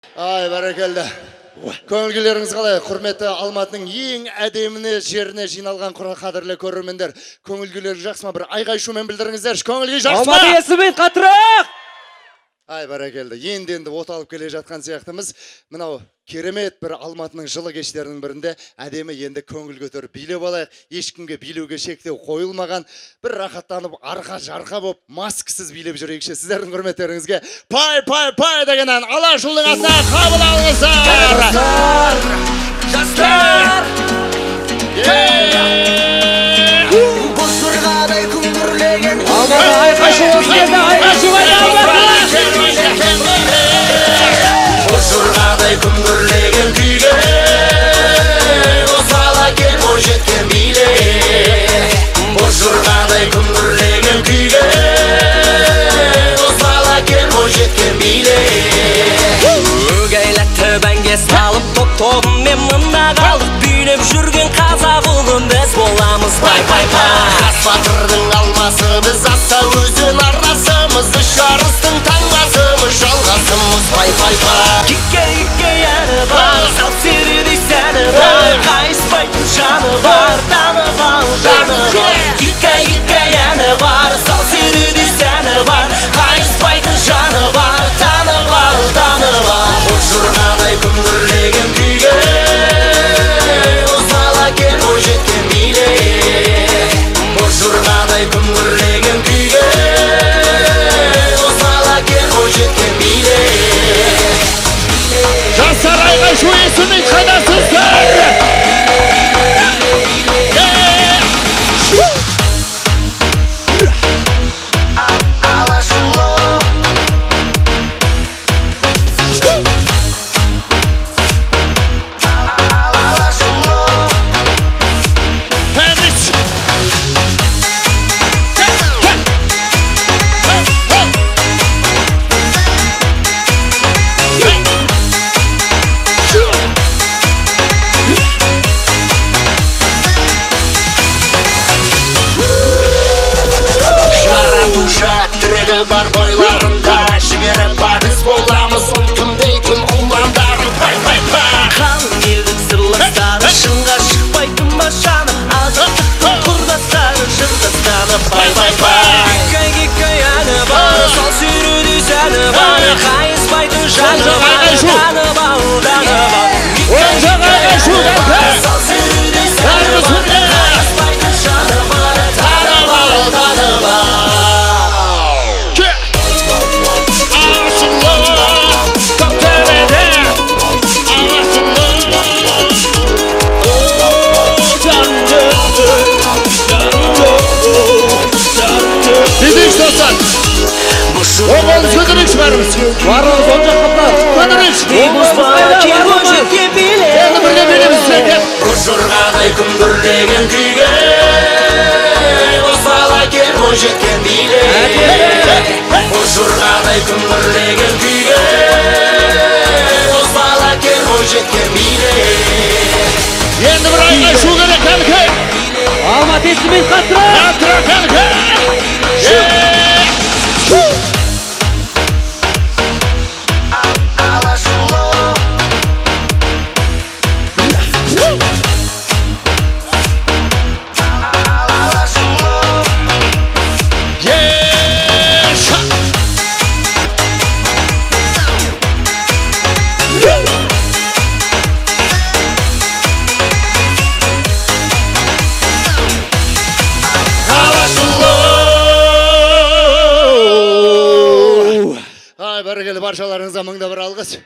Ай, бәрекелді. Көңілгілеріңіз қалай? Құрметті Алматының ең әдеміне жеріне жиналған қадірлі көрермендер. Көңілгілері жақсы ма? Бір айғай-шумен білдіріңіздер. Көңілге жақсы ма? Алматы есімен қатырақ! Ай, бәрекелді. Енді от алып келе жатқан сияқтымыз. Мынау керемет бір Алматының жылы кештерінің бірінде әдемі енді көңіл көтеріп билеп алайық. Ешкімге билеуге шектеу қойылмаған, бір рахаттанып арқа-жарқа болып маскасыз билеп жүрейікші. Сіздердің құрметтеріңізге пай деген ән Алашұлының атына қабыл алыңыздар. Жастар! Бұл сырғадай күңгірлеген Алматы айқашы осында айқашы Сырғадай күңгірлеген күйге Осала кел бойжеткен биле Сырғадай күңгірлеген күйге Осала кел бойжеткен биле Өгейлетті бәнге салып топ-тобымен мында қалдық Билеп жүрген қазақ ұлын біз боламыз пай Қас батырдың алмасы біз аса өзін арнасымыз Үш арыстың таңбасымыз жалғасымыз пай Кикке әні бар, сал серідей сәні бар Қайыспайтын жаны бар, танып ал жаны бар Кикке әні бар, сал серідей сәні бар Қайыспайтын жаны бар, танып ал жаны бар Бұл жұрғадай күңгірлеген күйге Осала кел бойжеткен биле Бұл жұрғадай күңгірлеген күйге Осала кел бойжеткен биле Жастар айғай-шу есімін қадасыздар! Бар бойларында жігері бар біз боламыз ұлтым дейтін ұландары пай Қалың елдің сырластары шыңға шықпайтын башаны Азаттықтың құрдастары жырдастаны пай Кикке әні бар сал сүйреді сәні бар Қайыспайтын жаны бар танып ал жаны бар Сал сүйреді сәні бар Қайыспайтын жаны бар танып ал жаны бар Dedikçe dostlar, oğlunuz götürükçü varımız. Varımız olacak kaplar. Götürükçü. Kendi birine birimiz sevdi. Sırğaday күңгірлеген күйге Осала кел бойжеткен биле Сырғадай күңгірлеген күйге Осала кел бойжеткен биле Енді бір айғай-шу керек кәлкі. Алматы есімен қатырақ! Қатырақ кәлкі. Ай, бәрекелді баршаларыңызға мыңда бір алғыс.